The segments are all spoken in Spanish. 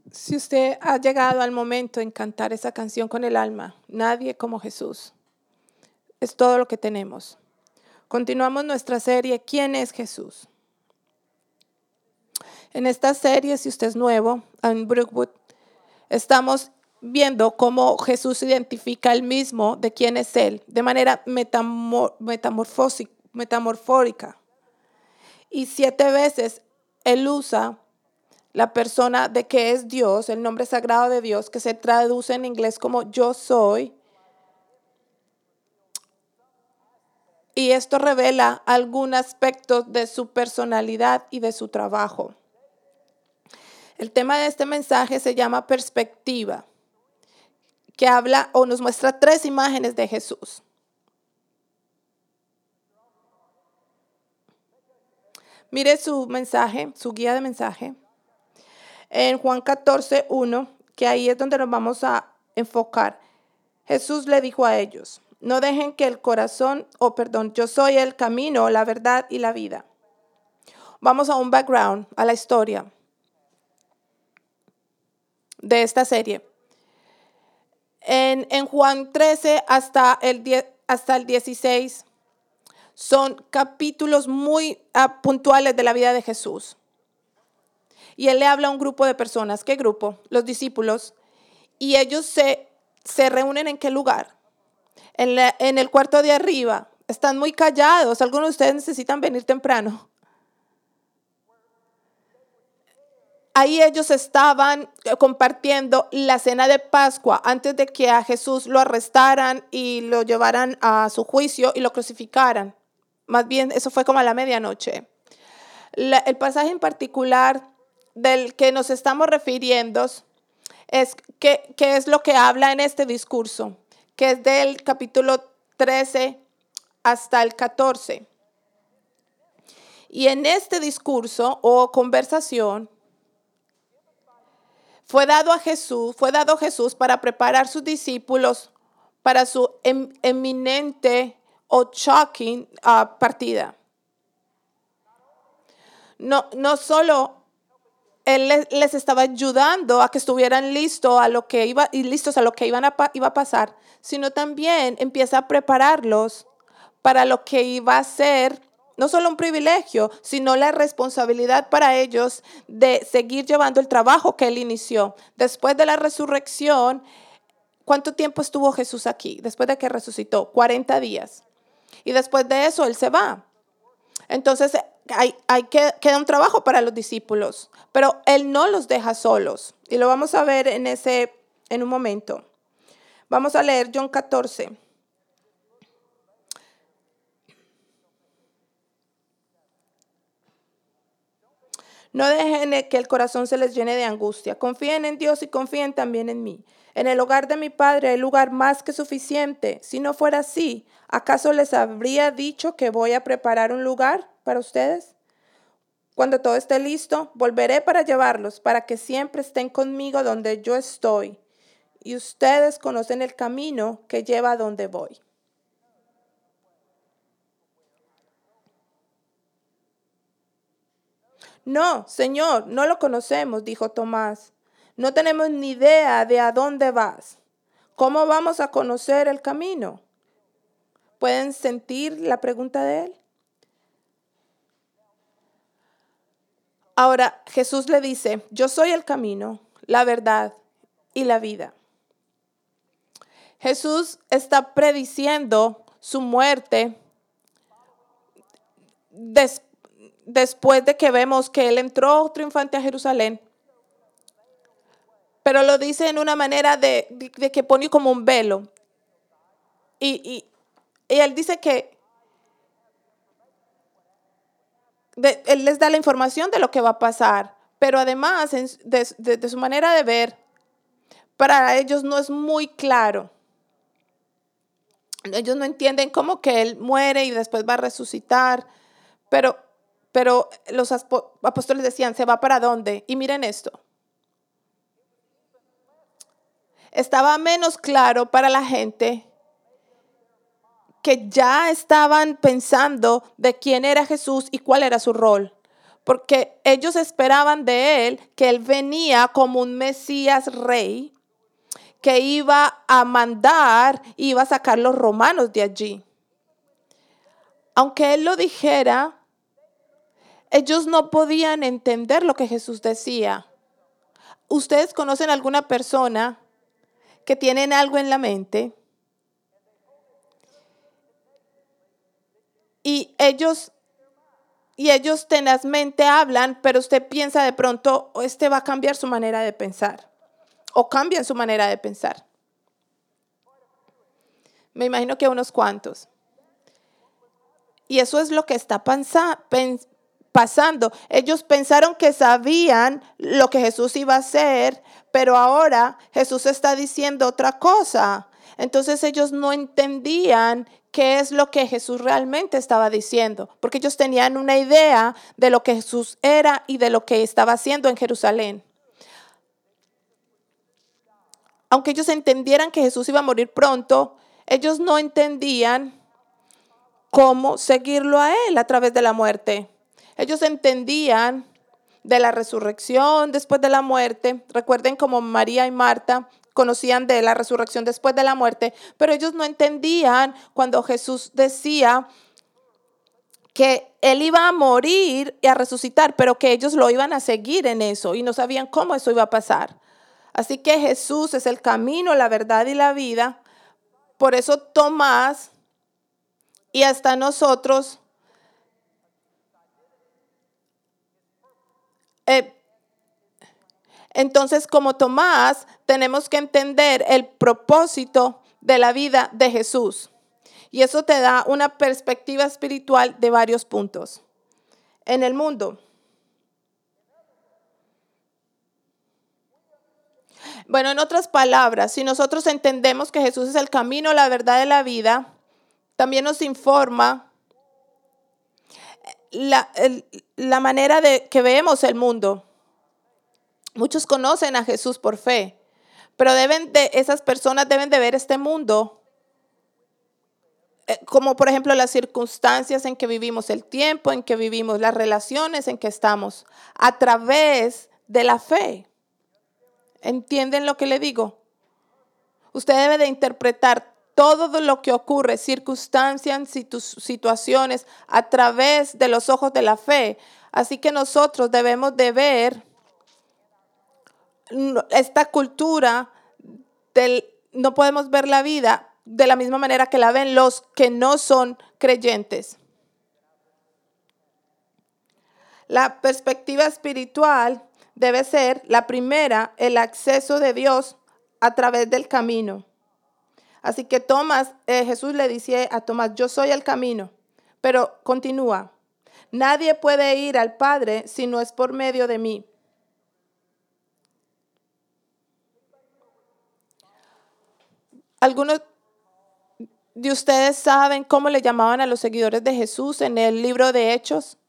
Si usted ha llegado al momento en cantar esa canción con el alma, nadie como Jesús. Es todo lo que tenemos. Continuamos nuestra serie, ¿Quién es Jesús? En esta serie, si usted es nuevo, en Brookwood, estamos viendo cómo Jesús identifica él mismo de quién es Él, de manera metamorfórica. Y 7 veces Él usa la persona de que es Dios, el nombre sagrado de Dios, que se traduce en inglés como yo soy. Y esto revela algún aspecto de su personalidad y de su trabajo. El tema de este mensaje se llama perspectiva, que habla o nos muestra 3 imágenes de Jesús. Mire su mensaje, su guía de mensaje. En Juan 14:1, que ahí es donde nos vamos a enfocar. Jesús le dijo a ellos, no dejen que el corazón, yo soy el camino, la verdad y la vida. Vamos a un background, a la historia de esta serie. En Juan 13 hasta el 16 son capítulos muy puntuales de la vida de Jesús. Y él le habla a un grupo de personas. ¿Qué grupo? Los discípulos. Y ellos se reúnen ¿en qué lugar? En el cuarto de arriba. Están muy callados. Algunos de ustedes necesitan venir temprano. Ahí ellos estaban compartiendo la cena de Pascua antes de que a Jesús lo arrestaran y lo llevaran a su juicio y lo crucificaran. Más bien, eso fue como a la medianoche. El pasaje en particular del que nos estamos refiriendo es que es lo que habla en este discurso, que es del capítulo 13 hasta el 14. Y en este discurso o conversación fue dado Jesús para preparar sus discípulos para su eminente o shocking partida. No solo Él les estaba ayudando a que estuvieran listos a lo que iba a pasar, sino también empieza a prepararlos para lo que iba a ser no solo un privilegio, sino la responsabilidad para ellos de seguir llevando el trabajo que Él inició. Después de la resurrección, ¿cuánto tiempo estuvo Jesús aquí? Después de que resucitó, 40 días. Y después de eso, Él se va. Entonces, queda un trabajo para los discípulos, pero Él no los deja solos. Y lo vamos a ver en un momento. Vamos a leer John 14. No dejen que el corazón se les llene de angustia. Confíen en Dios y confíen también en mí. En el hogar de mi Padre hay lugar más que suficiente. Si no fuera así, ¿acaso les habría dicho que voy a preparar un lugar para ustedes? Cuando todo esté listo, volveré para llevarlos, para que siempre estén conmigo donde yo estoy. Y ustedes conocen el camino que lleva a donde voy. No, Señor, no lo conocemos, dijo Tomás. No tenemos ni idea de a dónde vas. ¿Cómo vamos a conocer el camino? ¿Pueden sentir la pregunta de él? Ahora Jesús le dice, yo soy el camino, la verdad y la vida. Jesús está prediciendo su muerte después de que vemos que Él entró triunfante a Jerusalén. Pero lo dice en una manera de que pone como un velo. Y Él dice que Él les da la información de lo que va a pasar. Pero además, de su manera de ver, para ellos no es muy claro. Ellos no entienden cómo que Él muere y después va a resucitar. Pero los apóstoles decían, ¿se va para dónde? Y miren esto. Estaba menos claro para la gente que ya estaban pensando de quién era Jesús y cuál era su rol. porque ellos esperaban de él que él venía como un Mesías rey, que iba a mandar y iba a sacar los romanos de allí. Aunque él lo dijera, ellos no podían entender lo que Jesús decía. ¿Ustedes conocen alguna persona que tienen algo en la mente y ellos tenazmente hablan, pero usted piensa de pronto, "Oh, este va a cambiar su manera de pensar", o cambian su manera de pensar? Me imagino que unos cuantos. Y eso es lo que está pasando. Ellos pensaron que sabían lo que Jesús iba a hacer, pero ahora Jesús está diciendo otra cosa. Entonces ellos no entendían qué es lo que Jesús realmente estaba diciendo, porque ellos tenían una idea de lo que Jesús era y de lo que estaba haciendo en Jerusalén. Aunque ellos entendieran que Jesús iba a morir pronto, ellos no entendían cómo seguirlo a él a través de la muerte. Ellos entendían de la resurrección después de la muerte. Recuerden como María y Marta conocían de la resurrección después de la muerte, pero ellos no entendían cuando Jesús decía que él iba a morir y a resucitar, pero que ellos lo iban a seguir en eso y no sabían cómo eso iba a pasar. Así que Jesús es el camino, la verdad y la vida. Por eso Tomás y hasta nosotros entonces, como Tomás, tenemos que entender el propósito de la vida de Jesús. Y eso te da una perspectiva espiritual de varios puntos. En el mundo. Bueno, en otras palabras, si nosotros entendemos que Jesús es el camino, la verdad y la vida, también nos informa la manera de que vemos el mundo. Muchos conocen a Jesús por fe, pero esas personas deben de ver este mundo como por ejemplo las circunstancias en que vivimos, el tiempo en que vivimos, las relaciones en que estamos, a través de la fe. ¿Entienden lo que le digo? Usted debe de interpretar todo lo que ocurre, circunstancias, situaciones, a través de los ojos de la fe. Así que nosotros debemos de ver esta cultura no podemos ver la vida de la misma manera que la ven los que no son creyentes. La perspectiva espiritual debe ser la primera, el acceso de Dios a través del camino. Así que Jesús le dice a Tomás, yo soy el camino, pero continúa. Nadie puede ir al Padre si no es por medio de mí. Algunos de ustedes saben cómo le llamaban a los seguidores de Jesús en el libro de Hechos.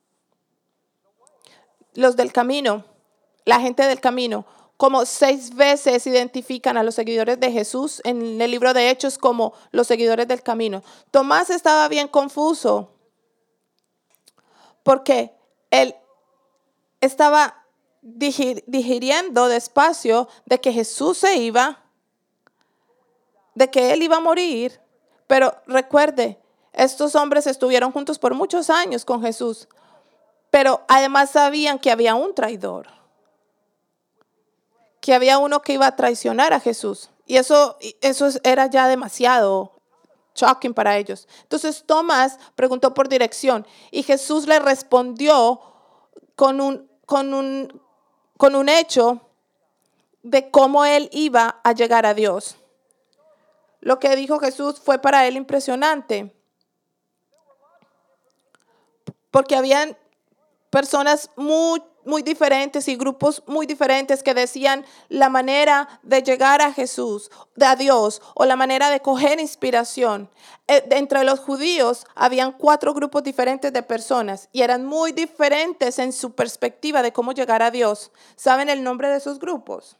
Los del camino, la gente del camino, como 6 veces identifican a los seguidores de Jesús en el libro de Hechos como los seguidores del camino. Tomás estaba bien confuso porque él estaba digiriendo despacio de que Jesús se iba, de que él iba a morir. Pero recuerde, estos hombres estuvieron juntos por muchos años con Jesús, pero además sabían que había un traidor, que había uno que iba a traicionar a Jesús. Y eso era ya demasiado shocking para ellos. Entonces Tomás preguntó por dirección y Jesús le respondió con un hecho de cómo él iba a llegar a Dios. Lo que dijo Jesús fue para él impresionante, porque habían personas muy diferentes y grupos muy diferentes que decían la manera de llegar a Jesús, a Dios, o la manera de coger inspiración. Entre los judíos habían 4 grupos diferentes de personas y eran muy diferentes en su perspectiva de cómo llegar a Dios. ¿Saben el nombre de esos grupos?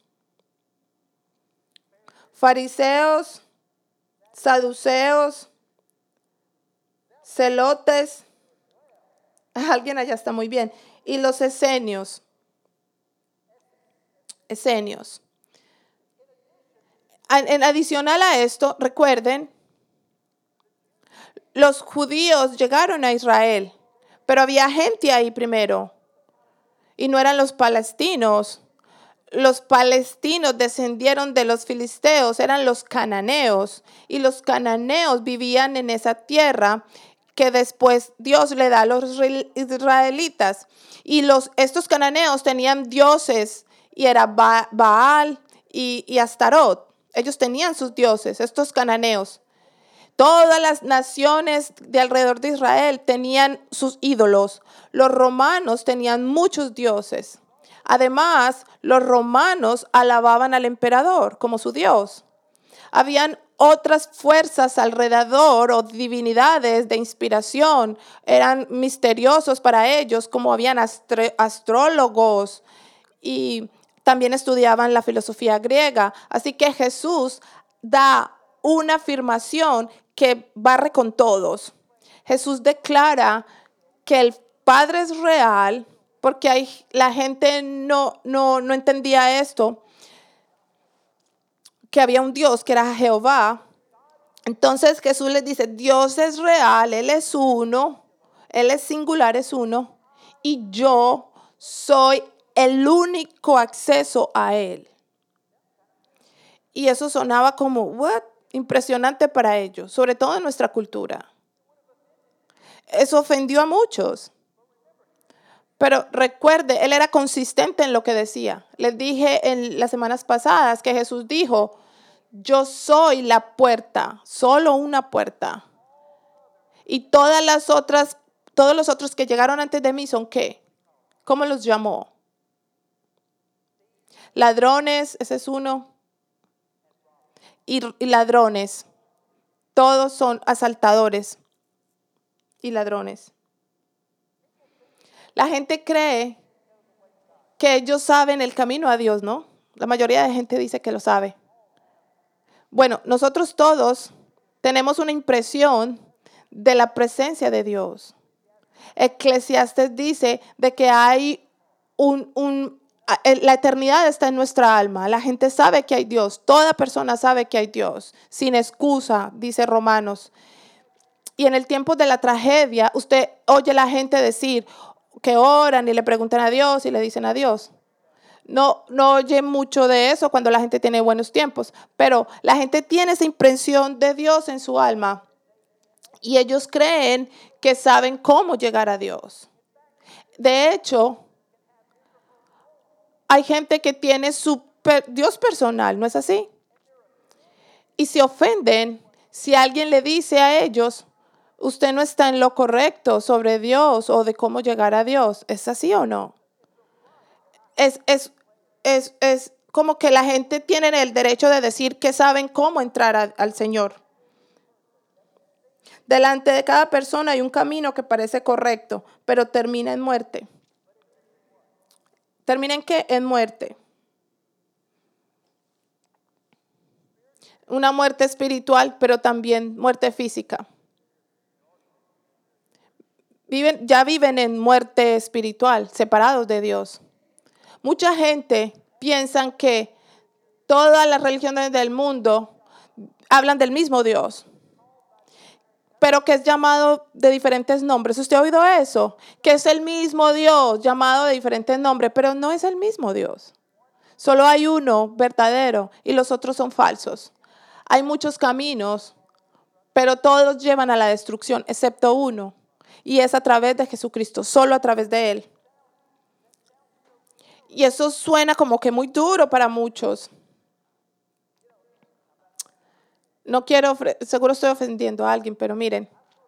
Fariseos, saduceos, celotes. Alguien allá está muy bien. y los esenios. Esenios. En adicional a esto, recuerden, los judíos llegaron a Israel, pero había gente ahí primero y no eran los palestinos. Los palestinos descendieron de los filisteos, eran los cananeos, y los cananeos vivían en esa tierra que después Dios le da a los israelitas. Y estos cananeos tenían dioses, y era Baal y Astarot. Ellos tenían sus dioses, estos cananeos. Todas las naciones de alrededor de Israel tenían sus ídolos. Los romanos tenían muchos dioses. Además, los romanos alababan al emperador como su dios. Habían otras fuerzas alrededor o divinidades de inspiración. Eran misteriosos para ellos, como habían astrólogos y también estudiaban la filosofía griega. Así que Jesús da una afirmación que barre con todos. Jesús declara que el Padre es real, porque la gente no entendía esto, que había un Dios que era Jehová. Entonces Jesús les dice, Dios es real, Él es uno, Él es singular, es uno, y yo soy el único acceso a Él. Y eso sonaba como, ¿what? Impresionante para ellos, sobre todo en nuestra cultura. Eso ofendió a muchos. Pero recuerde, Él era consistente en lo que decía. Les dije en las semanas pasadas que Jesús dijo, yo soy la puerta, solo una puerta. Y todos los otros que llegaron antes de mí son ¿qué? ¿Cómo los llamó? Ladrones, ese es uno. Y ladrones. Todos son asaltadores y ladrones. La gente cree que ellos saben el camino a Dios, ¿no? La mayoría de gente dice que lo sabe. Bueno, nosotros todos tenemos una impresión de la presencia de Dios. Eclesiastes dice de que hay la eternidad está en nuestra alma. La gente sabe que hay Dios. Toda persona sabe que hay Dios. Sin excusa, dice Romanos. Y en el tiempo de la tragedia, usted oye a la gente decir que oran y le preguntan a Dios y le dicen a Dios. No oye mucho de eso cuando la gente tiene buenos tiempos, pero la gente tiene esa impresión de Dios en su alma y ellos creen que saben cómo llegar a Dios. De hecho, hay gente que tiene su Dios personal, ¿no es así? Y se ofenden si alguien le dice a ellos, usted no está en lo correcto sobre Dios o de cómo llegar a Dios. ¿Es así o no? Es como que la gente tiene el derecho de decir que saben cómo entrar al Señor. Delante de cada persona hay un camino que parece correcto, pero termina en muerte. ¿Termina en qué? En muerte. Una muerte espiritual, pero también muerte física. Ya viven en muerte espiritual, separados de Dios. Mucha gente piensa que todas las religiones del mundo hablan del mismo Dios, pero que es llamado de diferentes nombres. ¿Usted ha oído eso? Que es el mismo Dios llamado de diferentes nombres, pero no es el mismo Dios. Solo hay uno verdadero y los otros son falsos. Hay muchos caminos, pero todos llevan a la destrucción, excepto uno, y es a través de Jesucristo, solo a través de Él. Y eso suena como que muy duro para muchos. No quiero, seguro estoy ofendiendo a alguien, pero miren.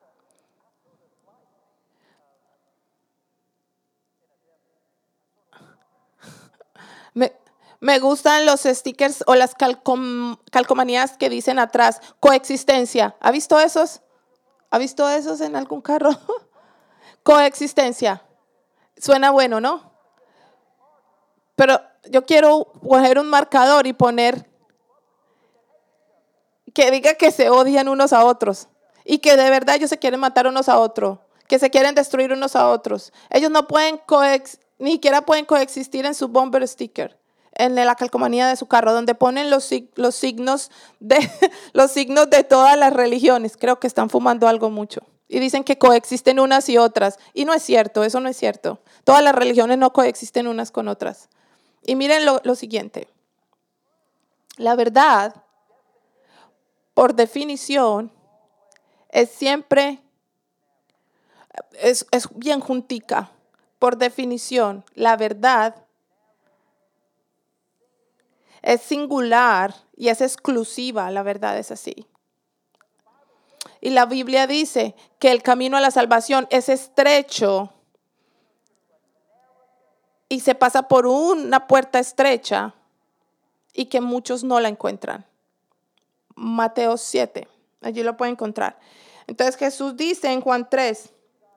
Me gustan los stickers o las calcomanías que dicen atrás, coexistencia. ¿Ha visto esos? ¿Ha visto esos en algún carro? Coexistencia. Suena bueno, ¿no? Pero yo quiero coger un marcador y poner que diga que se odian unos a otros y que de verdad ellos se quieren matar unos a otros. que se quieren destruir unos a otros. Ellos no pueden ni siquiera pueden coexistir en su bumper sticker, en la calcomanía de su carro, donde ponen los signos los signos de todas las religiones. Creo que están fumando algo mucho. Y dicen que coexisten unas y otras. Y no es cierto, eso no es cierto. Todas las religiones no coexisten unas con otras. Y miren lo siguiente. La verdad, por definición, es bien juntica. Por definición, la verdad es singular y es exclusiva. La verdad es así. Y la Biblia dice que el camino a la salvación es estrecho y se pasa por una puerta estrecha y que muchos no la encuentran. Mateo 7, allí lo pueden encontrar. Entonces Jesús dice en Juan 3,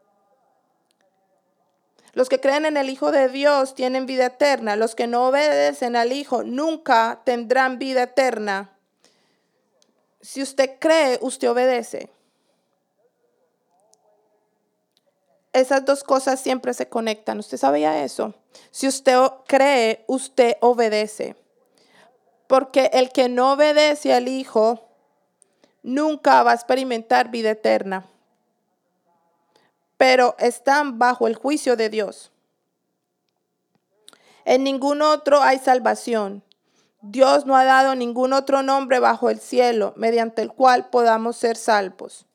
los que creen en el Hijo de Dios tienen vida eterna. Los que no obedecen al Hijo nunca tendrán vida eterna. Si usted cree, usted obedece. Esas dos cosas siempre se conectan. ¿Usted sabía eso? Si usted cree, usted obedece. Porque el que no obedece al Hijo nunca va a experimentar vida eterna. Pero están bajo el juicio de Dios. En ningún otro hay salvación. Dios no ha dado ningún otro nombre bajo el cielo mediante el cual podamos ser salvos.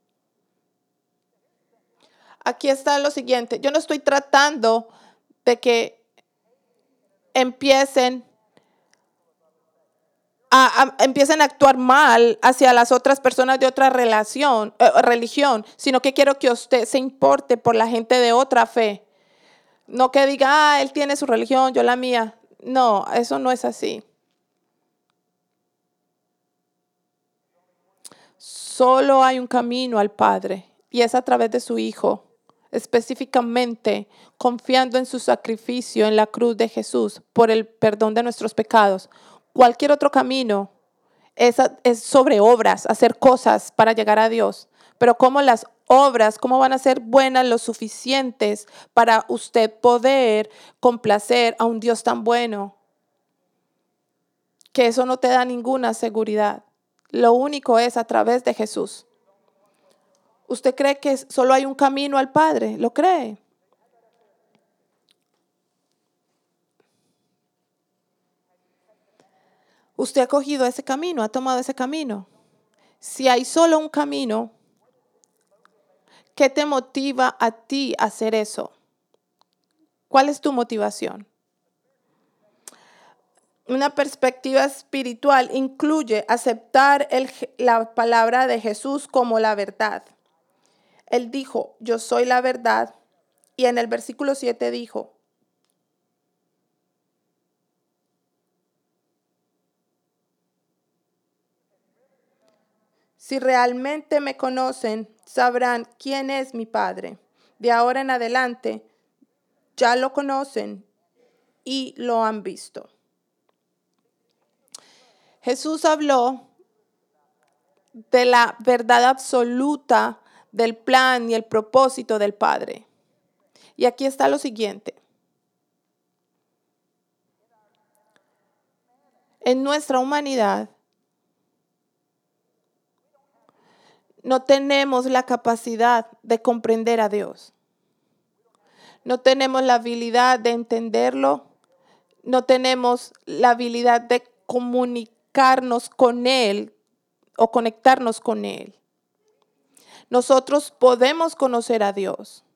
Aquí está lo siguiente. Yo no estoy tratando de que empiecen a actuar mal hacia las otras personas de otra religión, sino que quiero que usted se importe por la gente de otra fe. No que diga, él tiene su religión, yo la mía. No, eso no es así. Solo hay un camino al Padre y es a través de su Hijo, específicamente confiando en su sacrificio en la cruz de Jesús por el perdón de nuestros pecados. Cualquier otro camino es sobre obras, hacer cosas para llegar a Dios. Pero ¿cómo las obras, cómo van a ser buenas lo suficientes para usted poder complacer a un Dios tan bueno? Que eso no te da ninguna seguridad. Lo único es a través de Jesús. ¿Usted cree que solo hay un camino al Padre? ¿Lo cree? ¿Usted ha cogido ese camino? ¿Ha tomado ese camino? Si hay solo un camino, ¿qué te motiva a ti a hacer eso? ¿Cuál es tu motivación? Una perspectiva espiritual incluye aceptar la palabra de Jesús como la verdad. Él dijo, yo soy la verdad. Y en el versículo 7 dijo, si realmente me conocen, sabrán quién es mi Padre. De ahora en adelante, ya lo conocen y lo han visto. Jesús habló de la verdad absoluta del plan y el propósito del Padre. Y aquí está lo siguiente. En nuestra humanidad no tenemos la capacidad de comprender a Dios. No tenemos la habilidad de entenderlo. No tenemos la habilidad de comunicarnos con Él o conectarnos con Él. Nosotros podemos conocer a Dios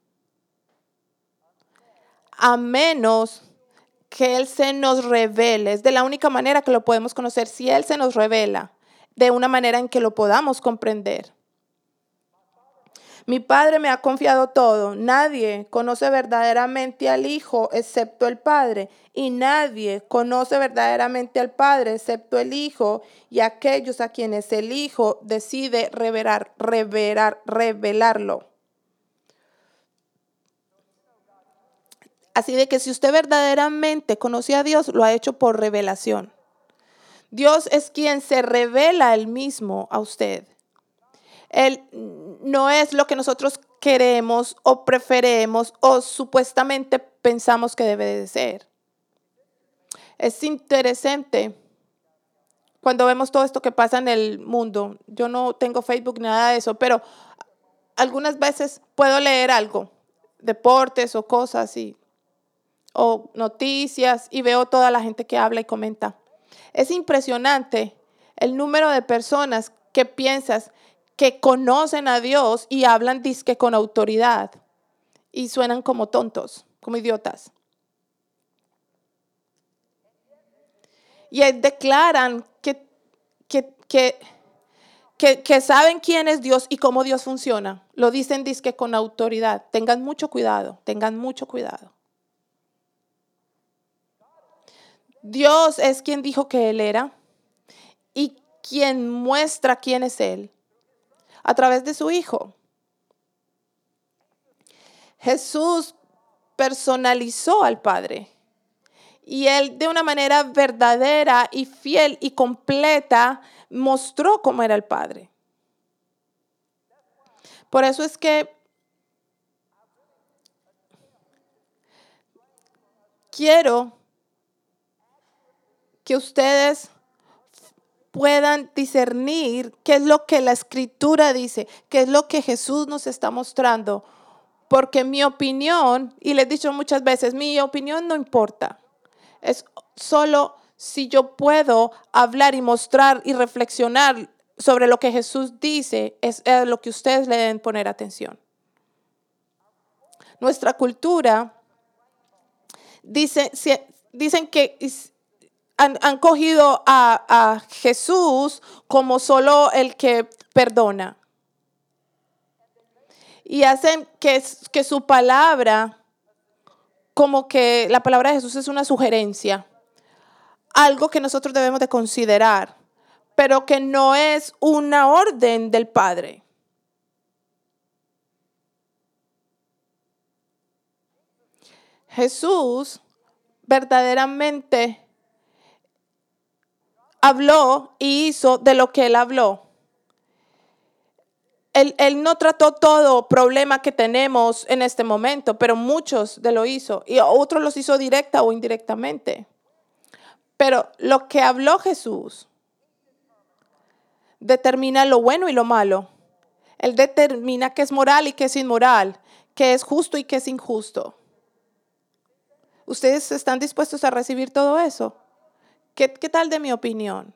a menos que Él se nos revele. Es de la única manera que lo podemos conocer, si Él se nos revela de una manera en que lo podamos comprender. Mi Padre me ha confiado todo. Nadie conoce verdaderamente al Hijo excepto el Padre. Y nadie conoce verdaderamente al Padre excepto el Hijo y aquellos a quienes el Hijo decide revelarlo. Así de que si usted verdaderamente conoce a Dios, lo ha hecho por revelación. Dios es quien se revela Él mismo a usted. Él no es lo que nosotros queremos o preferemos o supuestamente pensamos que debe de ser. Es interesante cuando vemos todo esto que pasa en el mundo. Yo no tengo Facebook, nada de eso, pero algunas veces puedo leer algo, deportes o cosas o noticias y veo toda la gente que habla y comenta. Es impresionante el número de personas que piensas que conocen a Dios y hablan dizque con autoridad y suenan como tontos, como idiotas. Y declaran que saben quién es Dios y cómo Dios funciona. Lo dicen dizque con autoridad. Tengan mucho cuidado, tengan mucho cuidado. Dios es quien dijo que Él era y quien muestra quién es Él a través de su Hijo. Jesús personalizó al Padre y Él de una manera verdadera y fiel y completa mostró cómo era el Padre. Por eso es que quiero que ustedes puedan discernir qué es lo que la Escritura dice, qué es lo que Jesús nos está mostrando. Porque mi opinión, y les he dicho muchas veces, mi opinión no importa. Es solo si yo puedo hablar y mostrar y reflexionar sobre lo que Jesús dice, es lo que ustedes le deben poner atención. Nuestra cultura dicen que han cogido a Jesús como solo el que perdona. Y hacen que su palabra, como que la palabra de Jesús es una sugerencia, algo que nosotros debemos de considerar, pero que no es una orden del Padre. Jesús verdaderamente habló y hizo de lo que Él habló. Él no trató todo problema que tenemos en este momento, pero muchos de lo hizo y otros los hizo directa o indirectamente. Pero lo que habló Jesús determina lo bueno y lo malo. Él determina qué es moral y qué es inmoral, qué es justo y qué es injusto. ¿Ustedes están dispuestos a recibir todo eso? ¿Qué tal de mi opinión?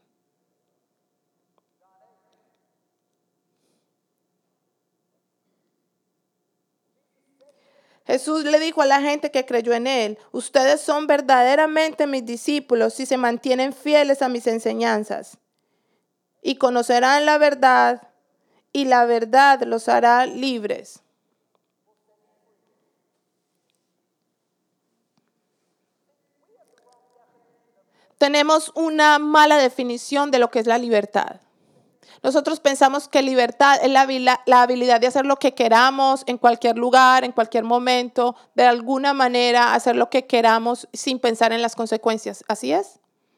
Jesús le dijo a la gente que creyó en Él, ustedes son verdaderamente mis discípulos si se mantienen fieles a mis enseñanzas y conocerán la verdad y la verdad los hará libres. Tenemos una mala definición de lo que es la libertad. Nosotros pensamos que libertad es la habilidad de hacer lo que queramos en cualquier lugar, en cualquier momento, de alguna manera hacer lo que queramos sin pensar en las consecuencias. ¿Así es?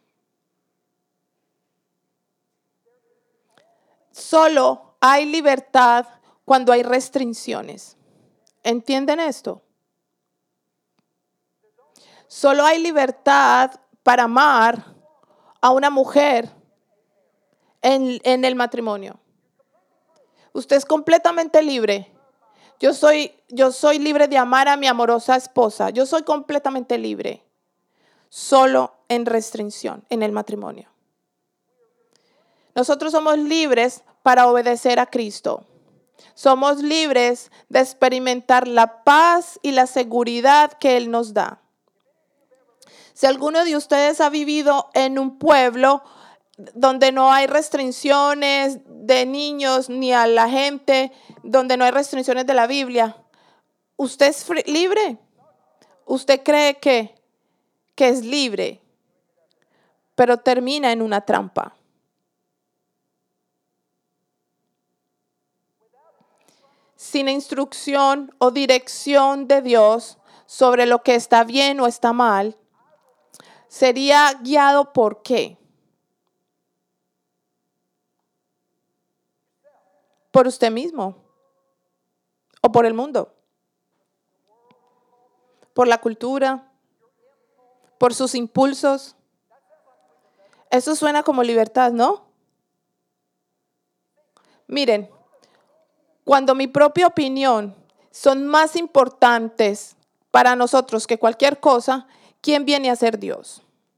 Solo hay libertad cuando hay restricciones. ¿Entienden esto? Solo hay libertad para amar a una mujer en el matrimonio. Usted es completamente libre. Yo soy libre de amar a mi amorosa esposa. Yo soy completamente libre. Solo en restricción, en el matrimonio. Nosotros somos libres para obedecer a Cristo. Somos libres de experimentar la paz y la seguridad que Él nos da. Si alguno de ustedes ha vivido en un pueblo donde no hay restricciones de niños ni a la gente, donde no hay restricciones de la Biblia, ¿usted es libre? ¿Usted cree que es libre? Pero termina en una trampa. Sin instrucción o dirección de Dios sobre lo que está bien o está mal, sería guiado por ¿qué? Por usted mismo. o por el mundo, por la cultura, por sus impulsos. Eso suena como libertad, ¿no? Miren, cuando mi propia opinión son más importantes para nosotros que cualquier cosa, ¿quién viene a ser Dios?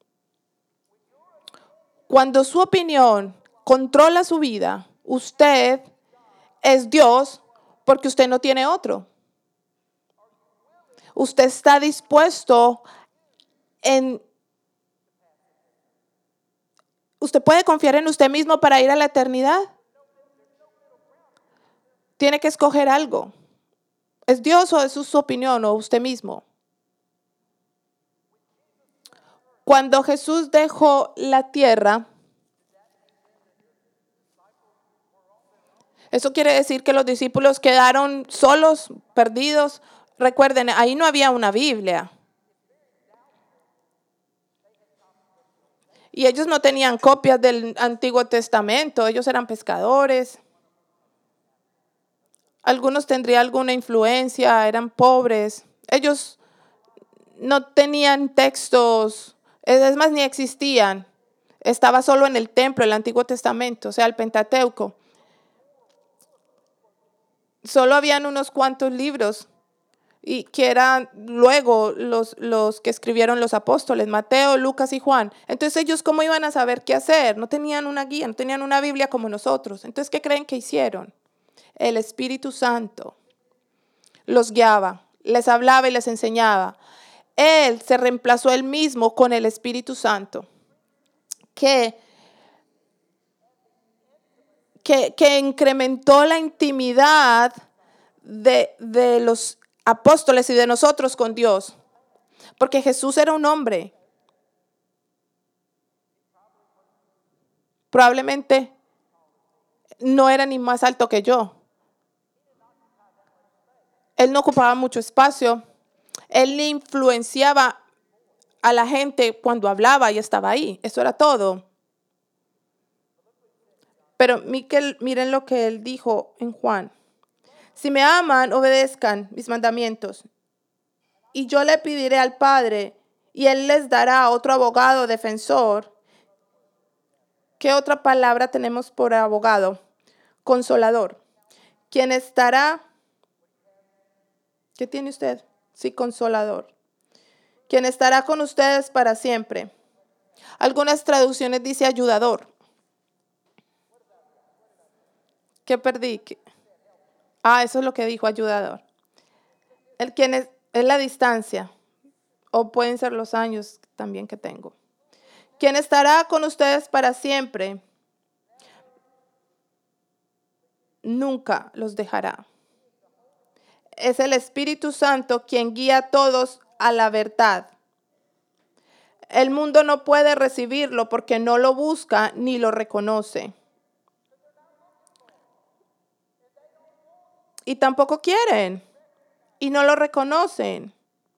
Cuando su opinión controla su vida, usted es Dios porque usted no tiene otro. Usted está dispuesto ¿usted puede confiar en usted mismo para ir a la eternidad? Tiene que escoger algo. ¿Es Dios o es su opinión o usted mismo? Cuando Jesús dejó la tierra, eso quiere decir que los discípulos quedaron solos, perdidos. Recuerden, ahí no había una Biblia. Y ellos no tenían copias del Antiguo Testamento, ellos eran pescadores. Algunos tendrían alguna influencia, eran pobres. Ellos no tenían textos, es más, ni existían. Estaba solo en el templo, el Antiguo Testamento, o sea, el Pentateuco. Solo habían unos cuantos libros y que eran luego los que escribieron los apóstoles, Mateo, Lucas y Juan. Entonces ellos, ¿cómo iban a saber qué hacer? No tenían una guía, no tenían una Biblia como nosotros. Entonces, ¿qué creen que hicieron? El Espíritu Santo los guiaba, les hablaba y les enseñaba. Él se reemplazó él mismo con el Espíritu Santo, que incrementó la intimidad de los apóstoles y de nosotros con Dios. Porque Jesús era un hombre. Probablemente no era ni más alto que yo. Él no ocupaba mucho espacio. Él influenciaba a la gente cuando hablaba y estaba ahí. Eso era todo. Pero miren lo que él dijo en Juan. Si me aman, obedezcan mis mandamientos. Y yo le pediré al Padre, y Él les dará otro abogado defensor. ¿Qué otra palabra tenemos por abogado? Consolador. ¿Quién estará? ¿Qué tiene usted? Sí, consolador. Quien estará con ustedes para siempre. Algunas traducciones dice ayudador. ¿Qué perdí? Eso es lo que dijo ayudador. El quien es la distancia, o pueden ser los años también que tengo. Quien estará con ustedes para siempre, nunca los dejará. Es el Espíritu Santo quien guía a todos a la verdad. El mundo no puede recibirlo porque no lo busca ni lo reconoce. Y tampoco quieren y no lo reconocen.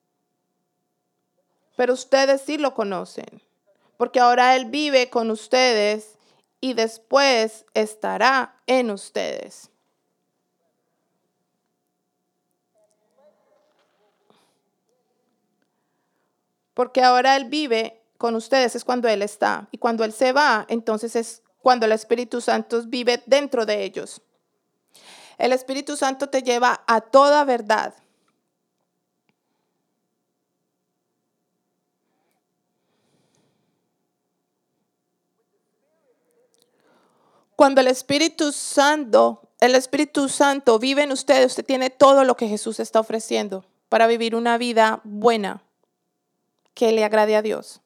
Pero ustedes sí lo conocen, porque ahora Él vive con ustedes y después estará en ustedes. Porque ahora Él vive con ustedes, es cuando Él está. Y cuando Él se va, entonces es cuando el Espíritu Santo vive dentro de ellos. El Espíritu Santo te lleva a toda verdad. Cuando el Espíritu Santo vive en usted, usted tiene todo lo que Jesús está ofreciendo para vivir una vida buena que le agrade a Dios.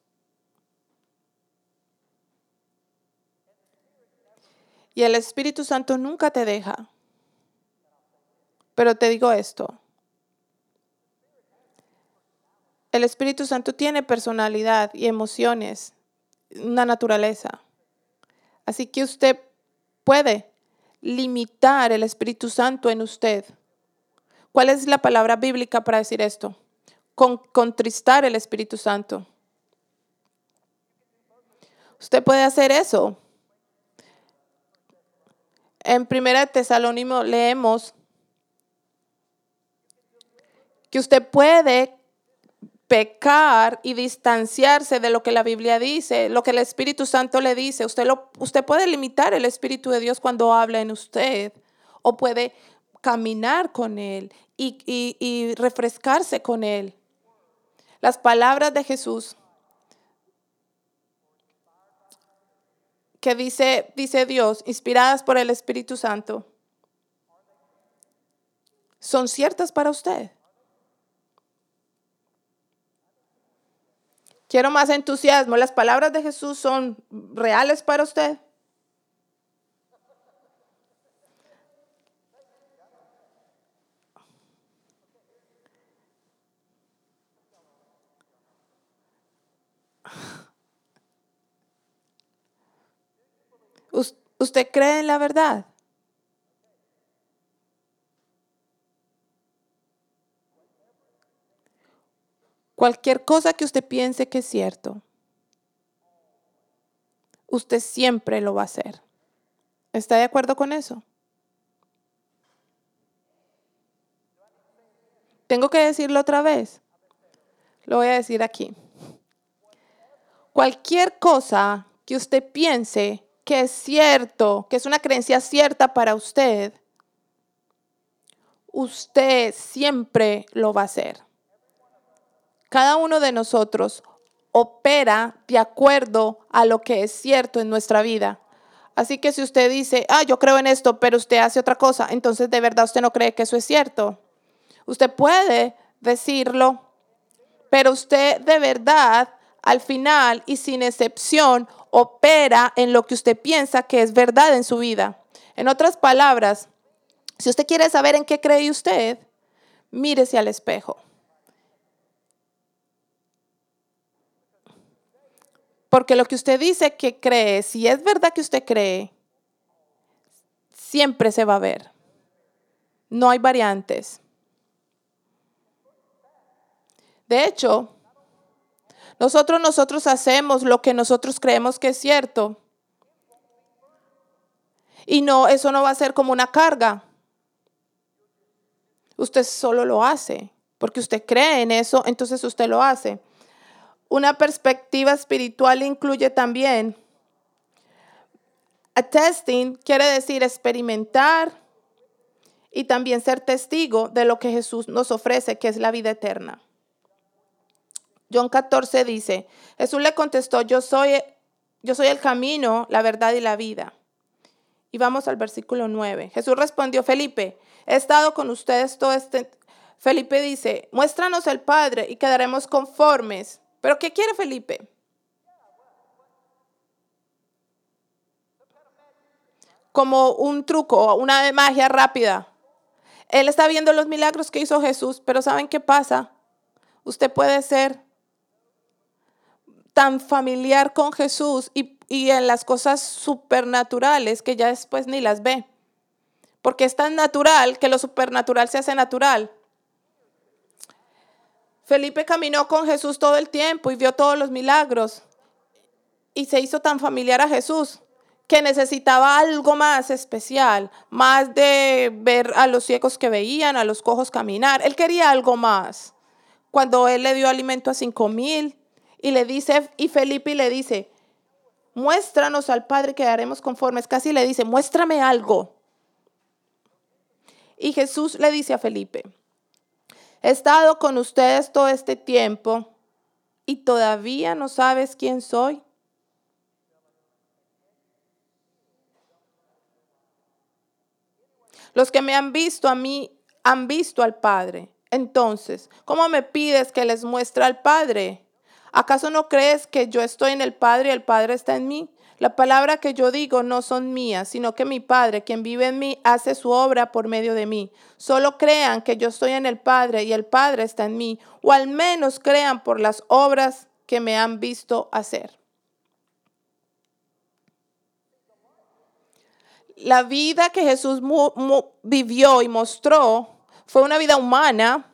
Y el Espíritu Santo nunca te deja. Pero te digo esto. El Espíritu Santo tiene personalidad y emociones, una naturaleza. Así que usted puede limitar el Espíritu Santo en usted. ¿Cuál es la palabra bíblica para decir esto? Contristar el Espíritu Santo. Usted puede hacer eso. En 1 Tesalónico leemos que usted puede pecar y distanciarse de lo que la Biblia dice, lo que el Espíritu Santo le dice. Usted puede limitar el Espíritu de Dios cuando habla en usted, o puede caminar con Él y refrescarse con Él. Las palabras de Jesús que dice Dios, inspiradas por el Espíritu Santo, son ciertas para usted. Quiero más entusiasmo. ¿Las palabras de Jesús son reales para usted? ¿Usted cree en la verdad? Cualquier cosa que usted piense que es cierto, usted siempre lo va a hacer. ¿Está de acuerdo con eso? ¿Tengo que decirlo otra vez? Lo voy a decir aquí. Cualquier cosa que usted piense que es cierto, que es una creencia cierta para usted, usted siempre lo va a hacer. Cada uno de nosotros opera de acuerdo a lo que es cierto en nuestra vida. Así que si usted dice, yo creo en esto, pero usted hace otra cosa, entonces de verdad usted no cree que eso es cierto. Usted puede decirlo, pero usted de verdad, al final y sin excepción, opera en lo que usted piensa que es verdad en su vida. En otras palabras, si usted quiere saber en qué cree usted, mírese al espejo. Porque lo que usted dice que cree, si es verdad que usted cree, siempre se va a ver. No hay variantes. De hecho, nosotros hacemos lo que nosotros creemos que es cierto. Y no, eso no va a ser como una carga. Usted solo lo hace. Porque usted cree en eso, entonces usted lo hace. Una perspectiva espiritual incluye también attesting, quiere decir experimentar y también ser testigo de lo que Jesús nos ofrece, que es la vida eterna. John 14 dice, Jesús le contestó, yo soy el camino, la verdad y la vida. Y vamos al versículo 9. Jesús respondió, Felipe, he estado con ustedes todo este... Felipe dice, muéstranos el Padre y quedaremos conformes. ¿Pero qué quiere Felipe? Como un truco, una magia rápida. Él está viendo los milagros que hizo Jesús, pero ¿saben qué pasa? Usted puede ser tan familiar con Jesús y en las cosas supernaturales que ya después ni las ve. Porque es tan natural que lo supernatural se hace natural. Felipe caminó con Jesús todo el tiempo y vio todos los milagros. Y se hizo tan familiar a Jesús que necesitaba algo más especial, más de ver a los ciegos que veían, a los cojos caminar. Él quería algo más. Cuando él le dio alimento a 5,000 y Felipe le dice, muéstranos al Padre, quedaremos conformes. Casi le dice, muéstrame algo. Y Jesús le dice a Felipe, he estado con ustedes todo este tiempo y todavía no sabes quién soy. Los que me han visto a mí han visto al Padre. Entonces, ¿cómo me pides que les muestre al Padre? ¿Acaso no crees que yo estoy en el Padre y el Padre está en mí? La palabra que yo digo no son mías, sino que mi Padre, quien vive en mí, hace su obra por medio de mí. Solo crean que yo estoy en el Padre y el Padre está en mí, o al menos crean por las obras que me han visto hacer. La vida que Jesús vivió y mostró fue una vida humana,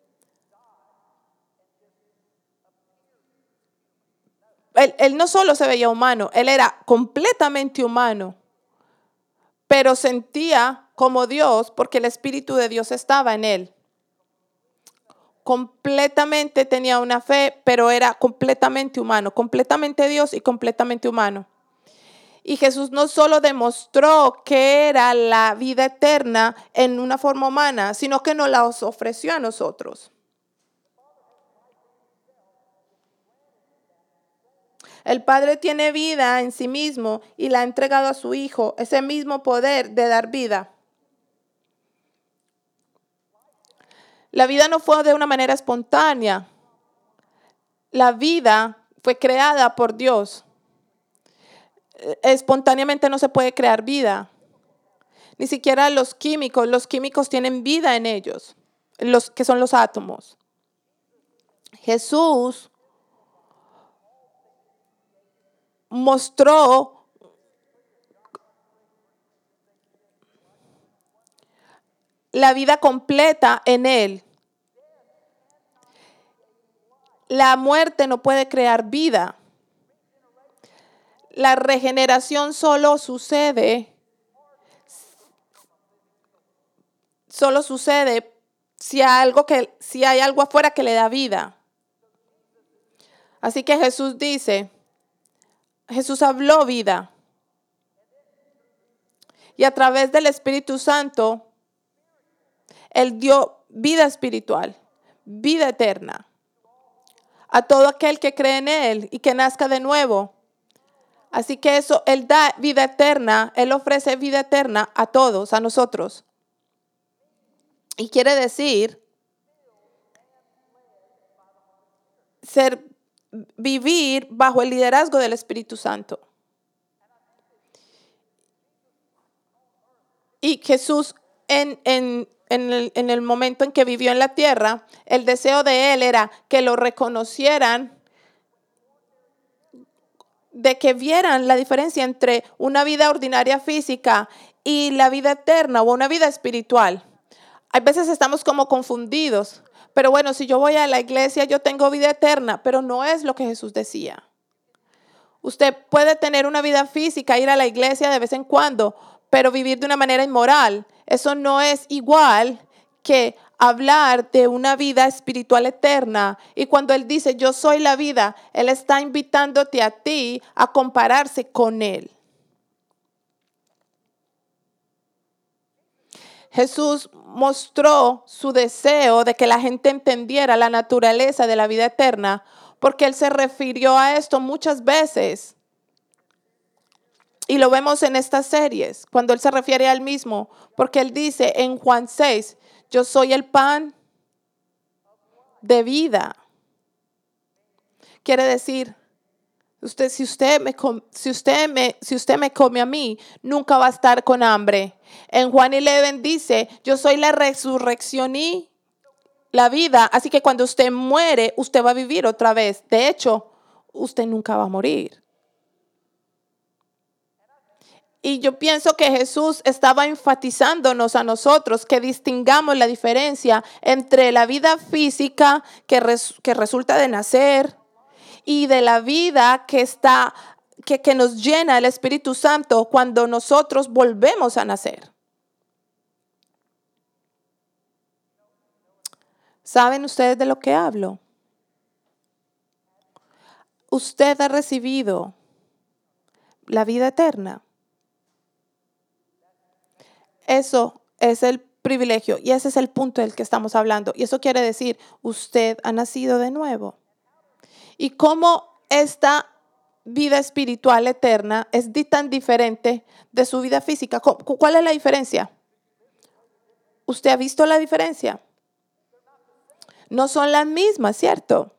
él no solo se veía humano, él era completamente humano, pero sentía como Dios porque el Espíritu de Dios estaba en él. completamente tenía una fe, pero era completamente humano, completamente Dios y completamente humano. Y Jesús no solo demostró que era la vida eterna en una forma humana, sino que nos la ofreció a nosotros. El Padre tiene vida en sí mismo y la ha entregado a su Hijo, ese mismo poder de dar vida. La vida no fue de una manera espontánea. La vida fue creada por Dios. Espontáneamente no se puede crear vida. Ni siquiera los químicos tienen vida en ellos, los que son los átomos. Jesús mostró la vida completa en él. La muerte no puede crear vida. La regeneración solo sucede si hay algo afuera que le da vida. Así que Jesús habló vida. Y a través del Espíritu Santo, Él dio vida espiritual, vida eterna, a todo aquel que cree en Él y que nazca de nuevo. Así que Él da vida eterna, Él ofrece vida eterna a todos, a nosotros. Y quiere decir vivir bajo el liderazgo del Espíritu Santo. Y Jesús en el momento en que vivió en la tierra, el deseo de Él era que lo reconocieran, de que vieran la diferencia entre una vida ordinaria física y la vida eterna o una vida espiritual. A veces estamos como confundidos, pero bueno, si yo voy a la iglesia, yo tengo vida eterna, pero no es lo que Jesús decía. Usted puede tener una vida física, ir a la iglesia de vez en cuando, pero vivir de una manera inmoral. Eso no es igual que hablar de una vida espiritual eterna. Y cuando Él dice, yo soy la vida, Él está invitándote a ti a compararse con Él. Jesús mostró su deseo de que la gente entendiera la naturaleza de la vida eterna, porque Él se refirió a esto muchas veces. Y lo vemos en estas series, cuando Él se refiere a Él mismo, porque Él dice en Juan 6, yo soy el pan de vida. Quiere decir, si usted me come a mí, nunca va a estar con hambre. En Juan 11 dice, yo soy la resurrección y la vida. Así que cuando usted muere, usted va a vivir otra vez. De hecho, usted nunca va a morir. Y yo pienso que Jesús estaba enfatizándonos a nosotros que distingamos la diferencia entre la vida física que resulta de nacer y de la vida que nos llena el Espíritu Santo cuando nosotros volvemos a nacer. ¿Saben ustedes de lo que hablo? Usted ha recibido la vida eterna. Eso es el privilegio y ese es el punto del que estamos hablando. Y eso quiere decir, usted ha nacido de nuevo. Y cómo esta vida espiritual eterna es tan diferente de su vida física. ¿Cuál es la diferencia? ¿Usted ha visto la diferencia? No son las mismas, ¿cierto?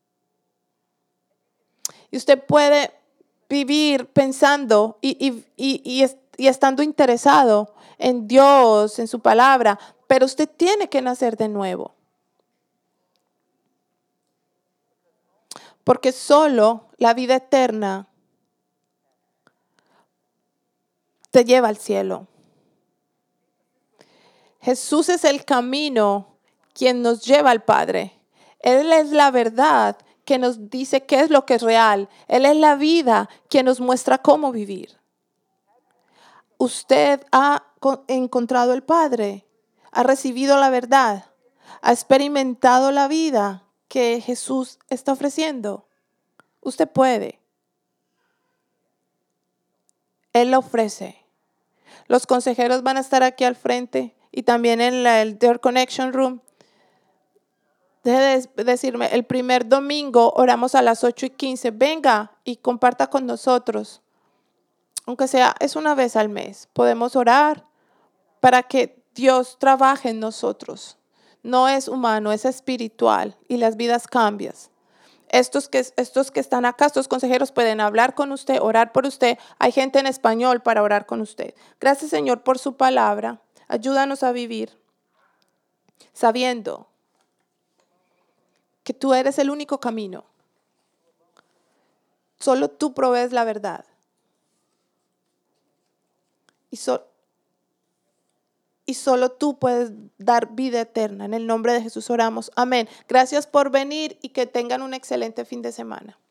Y usted puede vivir pensando y estando interesado en Dios, en su palabra, pero usted tiene que nacer de nuevo. Porque solo la vida eterna te lleva al cielo. Jesús es el camino quien nos lleva al Padre. Él es la verdad que nos dice qué es lo que es real. Él es la vida que nos muestra cómo vivir. Usted ha encontrado al Padre, ha recibido la verdad. ¿Ha experimentado la vida que Jesús está ofreciendo? Usted puede. Él la ofrece. Los consejeros van a estar aquí al frente y también en el Door Connection Room. Deje de decirme, el primer domingo oramos a las 8:15. Venga y comparta con nosotros. Aunque sea, es una vez al mes. Podemos orar para que Dios trabaje en nosotros. No es humano, es espiritual y las vidas cambian. Estos que están acá, estos consejeros pueden hablar con usted, orar por usted. Hay gente en español para orar con usted. Gracias, Señor, por su palabra. Ayúdanos a vivir sabiendo que tú eres el único camino. Solo tú provees la verdad. Y solo tú puedes dar vida eterna. En el nombre de Jesús oramos. Amén. Gracias por venir y que tengan un excelente fin de semana.